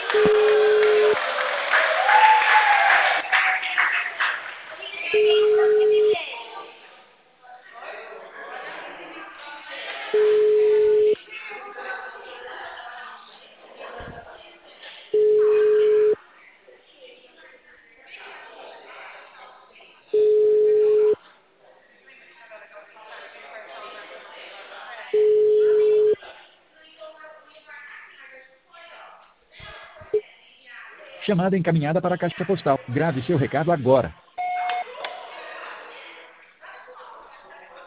Chamada encaminhada para a caixa postal. Grave seu recado agora.